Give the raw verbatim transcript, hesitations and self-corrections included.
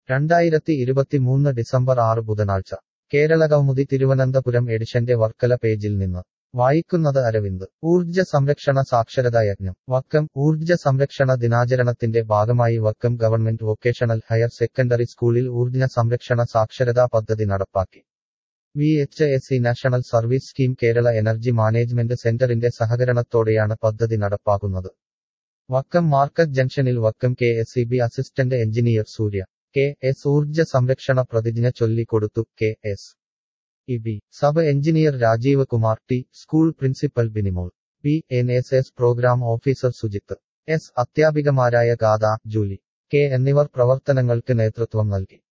രണ്ടായിരത്തി ഇരുപത്തിമൂന്ന് ഡിസംബർ ആറ് ബുധനാഴ്ച കേരള കൗമുദി തിരുവനന്തപുരം എഡിഷന്റെ വർക്കല പേജിൽ നിന്ന് വായിക്കുന്നത് അരവിന്ദ്. ഊർജ്ജ സംരക്ഷണ സാക്ഷരതാ യജ്ഞം വക്കം. ഊർജ്ജ സംരക്ഷണ ദിനാചരണത്തിന്റെ ഭാഗമായി Vakkam government vocational higher secondary സ്കൂളിൽ ഊർജ്ജ സംരക്ഷണ സാക്ഷരതാ പദ്ധതി നടപ്പാക്കി. V H S C national service scheme Kerala energy management സെന്ററിന്റെ സഹകരണത്തോടെയാണ് പദ്ധതി നടപ്പാക്കുന്നത്. വക്കം മാർക്കറ്റ് ജംഗ്ഷനിൽ Vakkam K S E B assistant engineer Surya K S ഊർജ്ജ സംരക്ഷണ പ്രതിജ്ഞ ചൊല്ലിക്കൊടുത്തു. K S E B sub engineer Rajeev Kumar T, school principal Binimol P, N S S programme officer Sujith S, അധ്യാപികമാരായ ഗാഥ, ജൂലി കെ എന്നിവർ പ്രവർത്തനങ്ങൾക്ക് നേതൃത്വം നൽകി.